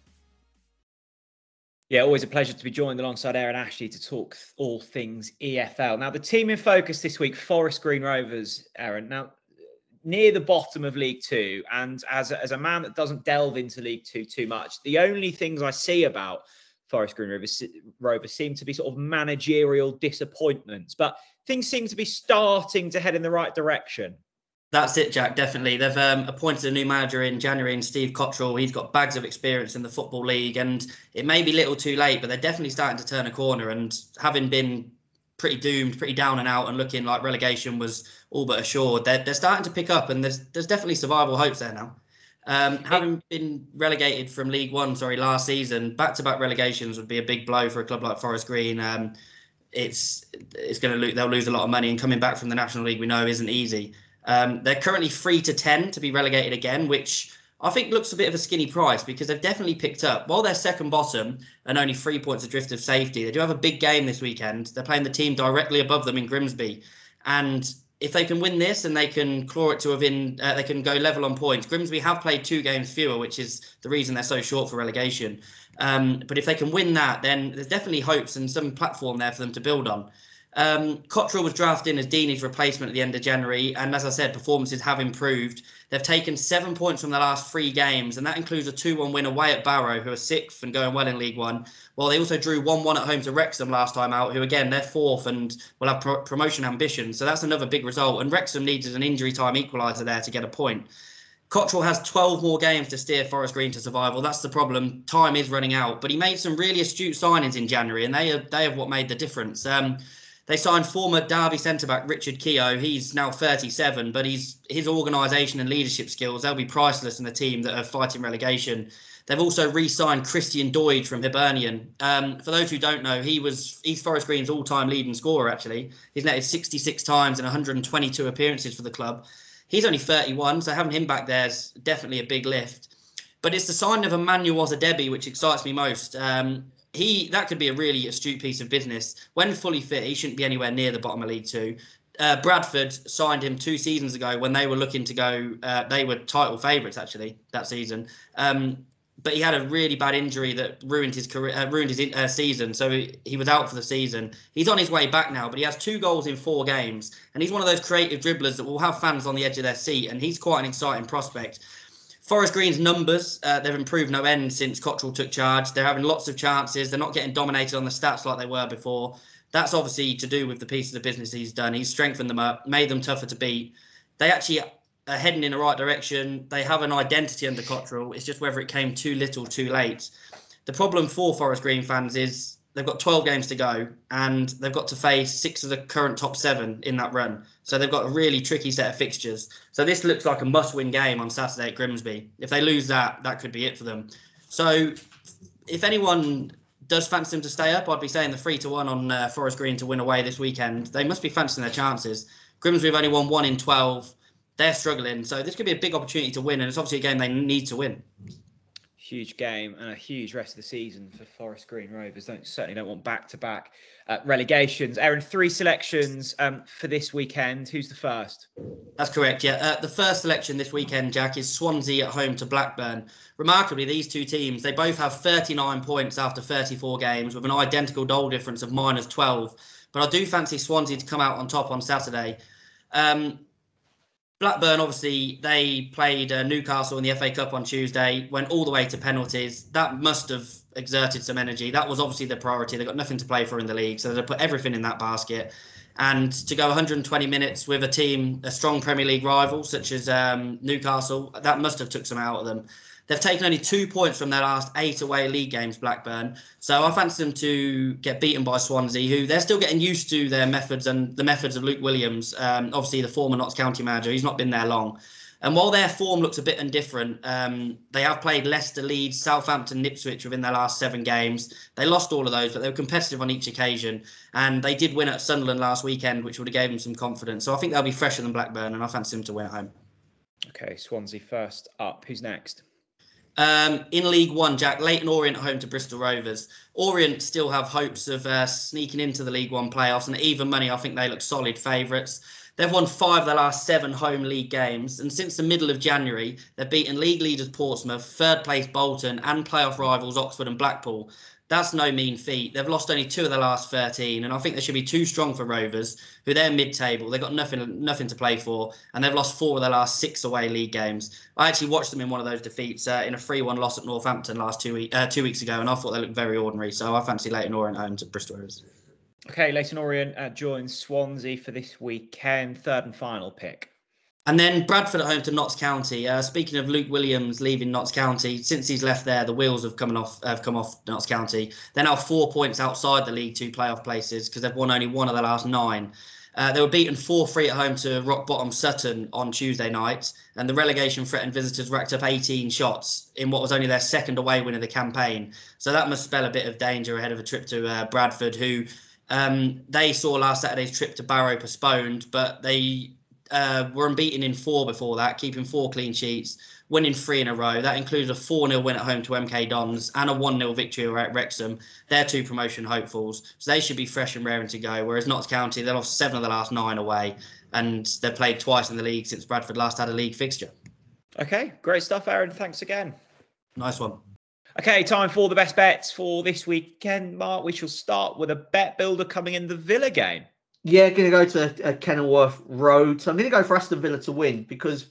Yeah, always a pleasure to be joined alongside Aaron Ashley to talk all things E F L. Now, the team in focus this week, Forest Green Rovers, Aaron. Now, near the bottom of League Two, and as a, as a man that doesn't delve into League Two too much, the only things I see about Forest Green Rovers, Rovers seem to be sort of managerial disappointments, but things seem to be starting to head in the right direction. That's it, Jack, definitely. They've um, appointed a new manager in January, in Steve Cottrell. He's got bags of experience in the Football League, and it may be a little too late, but they're definitely starting to turn a corner. And having been pretty doomed, pretty down and out, and looking like relegation was all but assured, they're, they're starting to pick up, and there's there's definitely survival hopes there now. Um, having been relegated from League One, sorry, last season, back-to-back relegations would be a big blow for a club like Forest Green. Um, it's it's going to lo- they'll lose a lot of money, and coming back from the National League, we know, isn't easy. Um, they're currently three to ten to be relegated again, which I think looks a bit of a skinny price because they've definitely picked up. While they're second bottom and only three points adrift of safety, they do have a big game this weekend. They're playing the team directly above them in Grimsby. And if they can win this and they can claw it to within, uh, they can go level on points. Grimsby have played two games fewer, which is the reason they're so short for relegation. Um, but if they can win that, then there's definitely hopes and some platform there for them to build on. Um, Cottrell was drafted in as Deeney's replacement at the end of January, and as I said, performances have improved. They've taken seven points from the last three games, and that includes a two one win away at Barrow, who are sixth and going well in League One. Well, they also drew one one at home to Wrexham last time out, who again, they're fourth and will have pro- promotion ambitions. So that's another big result, and Wrexham needed an injury time equaliser there to get a point. Cottrell has twelve more games to steer Forest Green to survival. That's the problem. Time is running out, but he made some really astute signings in January, and they are, they have what made the difference. Um, They signed former Derby centre-back Richard Keogh. He's now thirty-seven, but he's his organisation and leadership skills, they'll be priceless in the team that are fighting relegation. They've also re-signed Christian Doidge from Hibernian. Um, for those who don't know, he was East Forest Green's all-time leading scorer, actually. He's netted sixty-six times and one hundred twenty-two appearances for the club. He's only thirty-one, so having him back there is definitely a big lift. But it's the signing of Emmanuel Osadebi which excites me most. Um, He that could be a really astute piece of business. When fully fit, he shouldn't be anywhere near the bottom of League Two. Uh, Bradford signed him two seasons ago when they were looking to go. Uh, they were title favourites actually that season. Um, but he had a really bad injury that ruined his career, uh, ruined his uh, season. So he, he was out for the season. He's on his way back now, but he has two goals in four games. And he's one of those creative dribblers that will have fans on the edge of their seat. And he's quite an exciting prospect. Forest Green's numbers, uh, they've improved no end since Cottrell took charge. They're having lots of chances. They're not getting dominated on the stats like they were before. That's obviously to do with the pieces of business he's done. He's strengthened them up, made them tougher to beat. They actually are heading in the right direction. They have an identity under Cottrell. It's just whether it came too little, too late. The problem for Forest Green fans is they've got twelve games to go and they've got to face six of the current top seven in that run. So they've got a really tricky set of fixtures. So this looks like a must-win game on Saturday at Grimsby. If they lose that, that could be it for them. So if anyone does fancy them to stay up, I'd be saying the three to one on uh, Forest Green to win away this weekend. They must be fancying their chances. Grimsby have only won one in twelve. They're struggling. So this could be a big opportunity to win. And it's obviously a game they need to win. Huge game and a huge rest of the season for Forest Green Rovers. Don't certainly don't want back-to-back uh, relegations. Aaron, three selections um, for this weekend. Who's the first? That's correct, yeah. Uh, the first selection this weekend, Jack, is Swansea at home to Blackburn. Remarkably, these two teams, they both have thirty-nine points after thirty-four games with an identical goal difference of minus twelve. But I do fancy Swansea to come out on top on Saturday. Um, Blackburn, obviously, they played uh, Newcastle in the F A Cup on Tuesday, went all the way to penalties. That must have exerted some energy. That was obviously the priority. They've got nothing to play for in the league, so they put everything in that basket. And to go one hundred twenty minutes with a team, a strong Premier League rival, such as um, Newcastle, that must have took some out of them. They've taken only two points from their last eight away league games, Blackburn. So I fancy them to get beaten by Swansea, who they're still getting used to their methods and the methods of Luke Williams, um, obviously the former Notts County manager. He's not been there long. And while their form looks a bit indifferent, um, they have played Leicester, Leeds, Southampton, Ipswich within their last seven games. They lost all of those, but they were competitive on each occasion. And they did win at Sunderland last weekend, which would have given them some confidence. So I think they'll be fresher than Blackburn, and I fancy them to win at home. Okay, Swansea first up. Who's next? Um, in League One, Jack, Leyton Orient at home to Bristol Rovers. Orient still have hopes of uh, sneaking into the League One playoffs, and even money, I think they look solid favourites. They've won five of their last seven home league games, and since the middle of January, they've beaten league leaders Portsmouth, third place Bolton, and playoff rivals Oxford and Blackpool. That's no mean feat. They've lost only two of the last thirteen, and I think they should be too strong for Rovers, who they're mid-table. They've got nothing nothing to play for, and they've lost four of their last six away league games. I actually watched them in one of those defeats uh, in a three one loss at Northampton last two, week, uh, two weeks ago, and I thought they looked very ordinary. So I fancy Leyton Orient home to Bristol Rovers. Okay, Leyton Orient uh, joins Swansea for this weekend. Third and final pick. And then Bradford at home to Notts County. Uh, speaking of Luke Williams leaving Notts County, since he's left there, the wheels have come off. Have come off Notts County. They're now four points outside the League Two playoff places because they've won only one of the last nine. Uh, they were beaten four three at home to rock bottom Sutton on Tuesday night, and the relegation threatened visitors racked up eighteen shots in what was only their second away win of the campaign. So that must spell a bit of danger ahead of a trip to uh, Bradford, who um, they saw last Saturday's trip to Barrow postponed, but they Uh, were unbeaten in four before that, keeping four clean sheets, winning three in a row. That included a four nil win at home to M K Dons and a one nil victory at Wrexham. They're two promotion hopefuls, so they should be fresh and raring to go, whereas Notts County, they lost seven of the last nine away, and they've played twice in the league since Bradford last had a league fixture. Okay, great stuff, Aaron. Thanks again. Nice one. Okay, time for the best bets for this weekend, Mark. We shall start with a bet builder coming in the Villa game. Yeah, going to go to uh, Kenilworth Road. So I'm going to go for Aston Villa to win because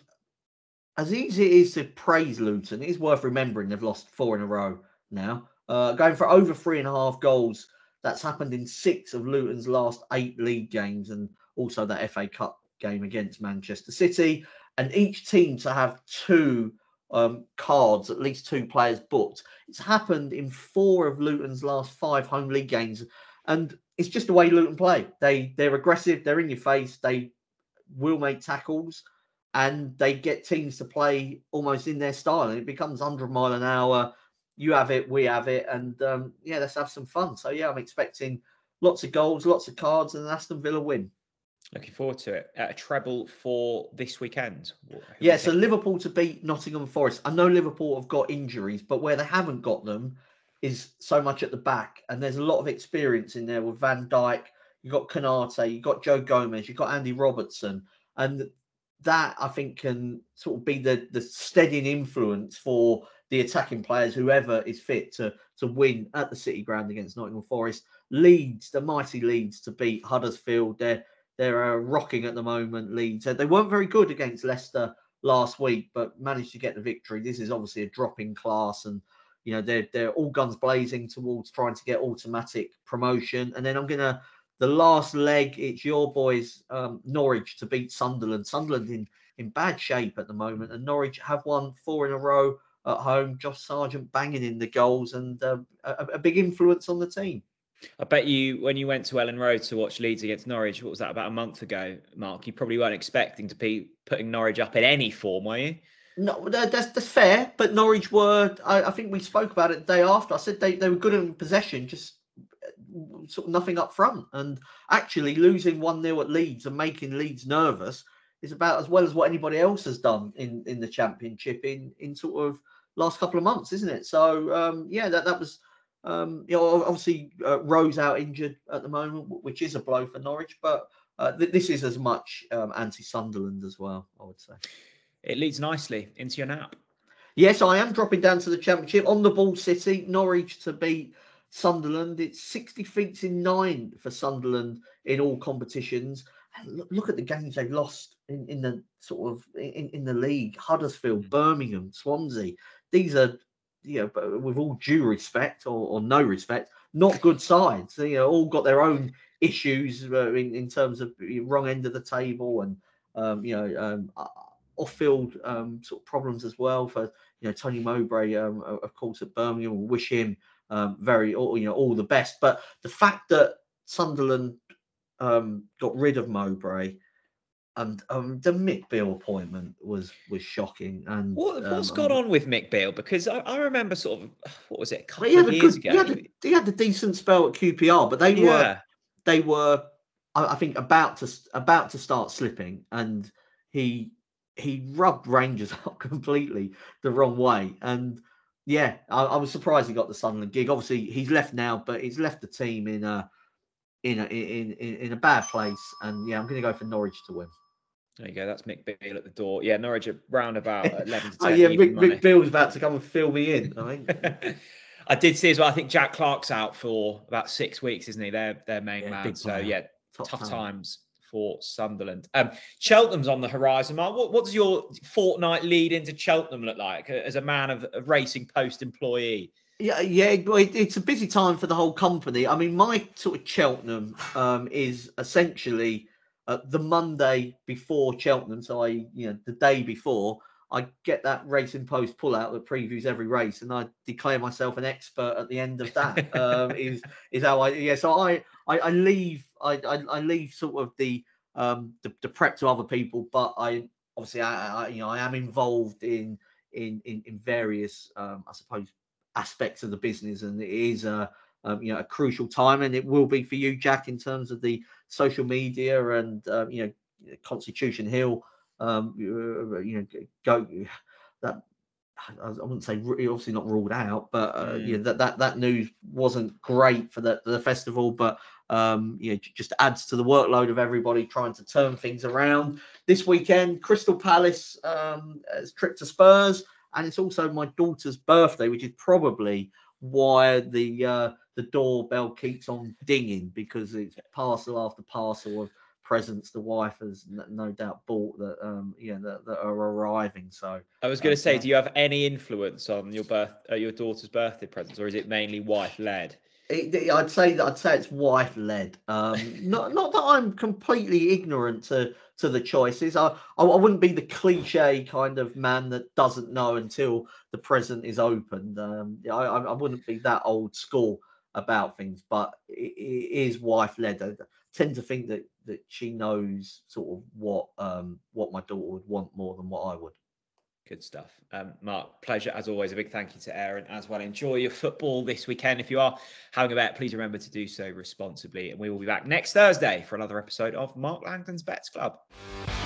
as easy it is to praise Luton, it is worth remembering they've lost four in a row now. Uh, going for over three and a half goals. That's happened in six of Luton's last eight league games and also that F A Cup game against Manchester City. And each team to have two um, cards, at least two players booked. It's happened in four of Luton's last five home league games. And it's just the way Luton play. They, they're aggressive. They're in your face. They will make tackles. And they get teams to play almost in their style. And it becomes one hundred mile an hour. You have it, we have it. And, um, yeah, let's have some fun. So, yeah, I'm expecting lots of goals, lots of cards, and an Aston Villa win. Looking forward to it. Uh, a treble for this weekend. Yeah, so Liverpool to beat Nottingham Forest. I know Liverpool have got injuries, but where they haven't got them is so much at the back. And there's a lot of experience in there with Van Dijk. You've got Konate, you've got Joe Gomez, you've got Andy Robertson. And that, I think, can sort of be the, the steadying influence for the attacking players, whoever is fit to to win at the City Ground against Nottingham Forest. Leeds, the mighty Leeds, to beat Huddersfield. They're they're uh, rocking at the moment. Leeds. They weren't very good against Leicester last week, but managed to get the victory. This is obviously a drop in class, and you know they're they're all guns blazing towards trying to get automatic promotion. And then I'm gonna the last leg. It's your boys, um, Norwich, to beat Sunderland. Sunderland in in bad shape at the moment, and Norwich have won four in a row at home. Josh Sargent banging in the goals, and uh, a, a big influence on the team. I bet you, when you went to Ellen Road to watch Leeds against Norwich, what was that, about a month ago, Mark? You probably weren't expecting to be putting Norwich up in any form, were you? No, that's, that's fair. But Norwich were, I, I think we spoke about it the day after. I said they, they were good in possession, just sort of nothing up front. And actually losing one nil at Leeds and making Leeds nervous is about as well as what anybody else has done in, in the Championship in, in sort of last couple of months, isn't it? So, um, yeah, that, that was... Um, you know, obviously uh, Rose out injured at the moment, which is a blow for Norwich, but uh, th- this is as much um, anti-Sunderland as well, I would say. It leads nicely into your nap. Yes, I am dropping down to the Championship. On the ball, City, Norwich to beat Sunderland. It's sixty feet in nine for Sunderland in all competitions. And look, look at the games they've lost in, in the sort of in, in the league. Huddersfield, Birmingham, Swansea. These are, you know, but with all due respect or, or no respect, not good sides. You know, all got their own issues uh, in, in terms of the wrong end of the table and, um, you know, um, off-field um, sort of problems as well for, you know, Tony Mowbray, um, of course, at Birmingham. We'll wish him um, very, you know, all the best. But the fact that Sunderland um, got rid of Mowbray, and um, the Mick Beale appointment was was shocking. And what, what's um, gone on with Mick Beale? Because I, I remember sort of, what was it, a couple he had of a years good, ago. He had, a, he had a decent spell at Q P R, but they yeah. were they were I, I think about to about to start slipping, and he he rubbed Rangers up completely the wrong way. And yeah, I, I was surprised he got the Sunderland gig. Obviously, he's left now, but he's left the team in a in a in in, in a bad place. And yeah, I'm going to go for Norwich to win. There you go. That's Mick Beale at the door. Yeah, Norwich are round about eleven to ten. Oh yeah, even Mick, money. Mick Beale's about to come and fill me in. I think. I did see as well. I think Jack Clark's out for about six weeks, isn't he? Their their main Yeah, man. big So player. yeah, Top tough talent. times for Sunderland. Um, Cheltenham's on the horizon, Mark. What, what does your fortnight lead into Cheltenham look like uh, as a man of, of Racing Post employee? Yeah, yeah, well, it, it's a busy time for the whole company. I mean, my sort of Cheltenham um, is essentially uh, the Monday before Cheltenham. So I, you know, the day before, I get that Racing Post pullout that previews every race, and I declare myself an expert at the end of that. um, is is how I, yeah. So I, I, I leave, I, I, I leave sort of the, um, the, the prep to other people, but I obviously, I, I you know, I am involved in, in, in, in various, um, I suppose, aspects of the business, and it is a um, you know a crucial time, and it will be for you, Jack, in terms of the social media and um, you know Constitution Hill. Um, you, you know, go that I wouldn't say obviously not ruled out, but uh, Mm. you know, that that that news wasn't great for the the festival, but um, you know just adds to the workload of everybody trying to turn things around. This weekend, Crystal Palace um, has trip to Spurs. And it's also my daughter's birthday, which is probably why the uh, the doorbell keeps on dinging, because it's parcel after parcel of presents the wife has no doubt bought that um you know that, that are arriving. So I was going to um, say, yeah. do you have any influence on your birth, uh, your daughter's birthday presents, or is it mainly wife led? It, I'd say that I'd say it's wife led. Um, not not that I'm completely ignorant to to the choices. I, I I wouldn't be the cliche kind of man that doesn't know until the present is opened. Um, I I wouldn't be that old school about things, but it, it is wife led. I tend to think that that she knows sort of what um what my daughter would want more than what I would. Good stuff. Um, Mark, pleasure as always. A big thank you to Aaron as well. Enjoy your football this weekend. If you are having a bet, please remember to do so responsibly. And we will be back next Thursday for another episode of Mark Langton's Bets Club.